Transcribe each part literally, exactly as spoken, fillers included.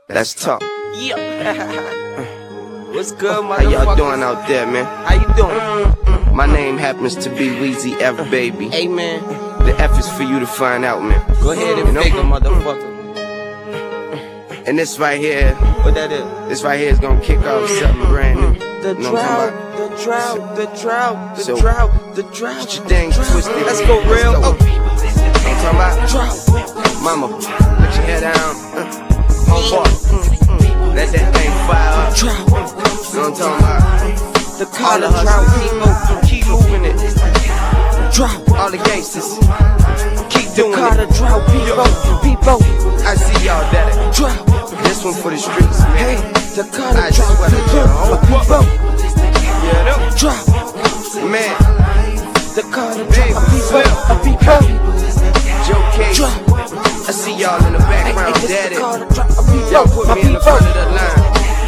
That's tough. Yeah. What's good, motherfucker? How y'all doing out there, man? How you doing? My name happens to be Weezy F, baby. Hey, man. The F is for you to find out, man. Go ahead and you know? figure, motherfucker. And this right here, What that is? this right here is gonna kick off something brand new. The You know what I'm drought, the drought, the drought, the So, drought, the drought. Get your thing twisted. Let's go real. Let's go. Oh. I'm talking about Drought. Mama, put your head down. Uh, on board. Let that thing fire up. Drought. You know what I'm talking about? The All color the drought. hustlers, keep moving it. Drought. All the gangsters, keep doing Color it. drought. People, people. I see y'all daddy. Drought. This one for the streets, man. Hey, the color I just drought. wanna People, know. people. Yeah, them. Drought. Man, The color Big drought. People, Flip. people. Joe Case. Drought. I see y'all in the background, daddy. Y'all Y'all put me in the front of the line.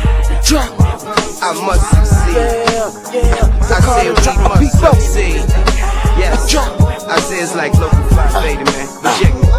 I must succeed. Yeah, yeah. I say we must succeed. Yes. I say it's like local five faded, man. Check me.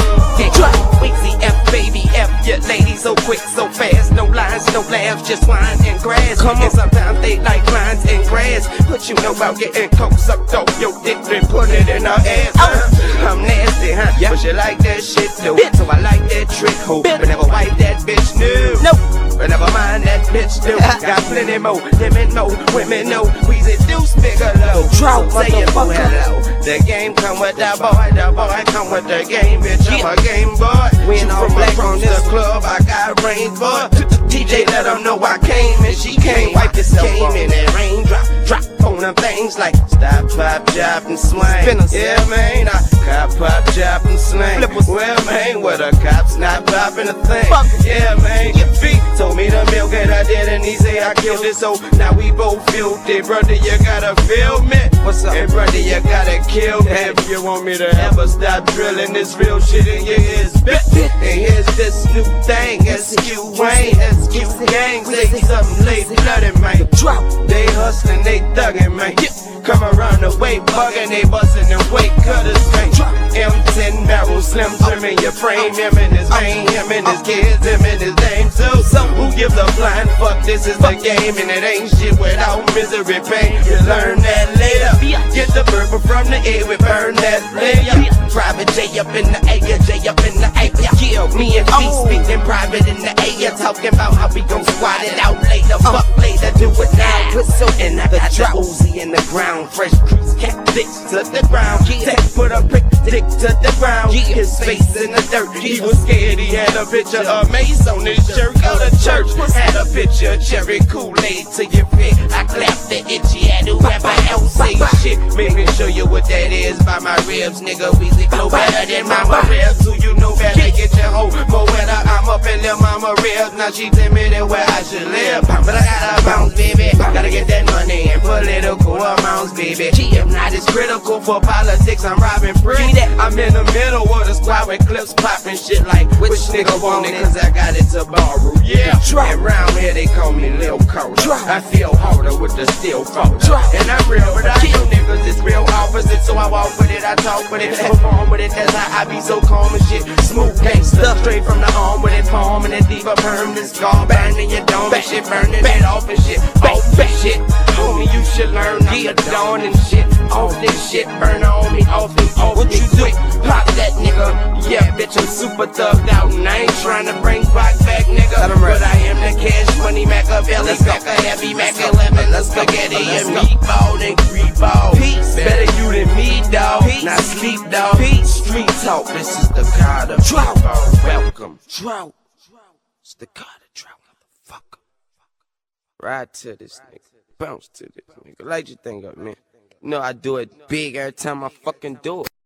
Weezy F, baby F, yeah, ladies so quick, so fast. No lines, no laughs, just wine and grass. Come on. And sometimes they like lines and grass. But you know about getting coke sucked off your dick and put it in her ass. Huh? I'm nasty, huh? Yeah. But you like that shit too. Bit. So I like that trick, ho. Bit. But never wipe that bitch new. No. But never mind that bitch do. Got plenty more, them and more women know. Weezy Deuce Bigelow. Drought, So say it for motherfucker. hello. The game come with the boy, the boy come with the game, bitch. I'm a game boy. We She all from black black on on this the club, I got range boy. T J let them know I came and she came. Wipe yourself Came off. In that rain drop, drop on them things like stop, pop, drop, and swing. Spinners. Yeah, man, I cop, pop, drop, and slang. Flippers. Well, man, where the cops not popping a thing. Fuck. Yeah, man, your feet told me to milk it, I did, and he say I killed it, so now we both filthy. Brother, you gotta feel me. What's up? Hey, brother, you gotta kill me if you want me to ever stop drilling this real shit in your ears. Bit. And here's this new thing, S Q Wayne, S Q Gang, say something late blooded, man. Drought. They hustling, they thugging, man. Come around the way, bugging, they busting and weight cutters, man. M ten barrel slim trim in your frame, him and his vein, him and his kids, him and his name too. So who gives a flying fuck? This is the game, and it ain't shit without misery, pain. You learn that later. Get the purple from the air, we burn that layer. Private J up in the A, J up in the A. Kill me and B speaking private in the A. Talking about how we gon' squat it out later. Fuck later, do it now. Whistle and I got the Uzi in the ground. Fresh crease, cat dicks to the ground. Tech put a prick dick to the ground. His face in the dirt. He was scared. He had a picture of Mace on his shirt. Go to church. Had a picture of cherry Kool-Aid to your fit. I clapped the itchy at whoever else say shit. Make me show you what that is by my ribs, nigga. Weezy flow better than mama ribs. Who you know better? Get your hoe more wetter. I'm up in little mama ribs. Now she tell me that where I should live. But I gotta bounce, baby. Gotta get that money in political amounts, baby. If not, it's critical for politics. I'm robbing free. I'm in the middle of the squad with clips popping shit like which nigga want it? Cause I got it to borrow. Yeah. And round here they call me Lil Coda. I feel harder with the steel folder. And I'm real, but I know niggas it's real opposite. So I walk with it, I talk with it, perform with it. That's how I be so calm and shit. Smooth gangster, straight from the arm with it, palm and it deeper permanent scar. Burning your dome and shit, burning it off and shit. Off that shit. Homie, you should learn I'm the dawn and shit. Off this shit, burn on me, off and off. What you do? Pop that nigga. Yeah, bitch, I'm super thugged out and I ain't trying to bring back back, nigga. But I am the cash money Machiavelli, Mac a heavy Mac eleven, a spaghetti and meatball and greedball. Peace, better you than me, dawg. Not sleep, dawg. Peace, street talk. This is the Carter Drought. Welcome. Drought. It's the Carter Drought, motherfucker. Ride to this nigga. Bounce to this nigga. Light your thing up, man. You know I do it big every time I fucking do it.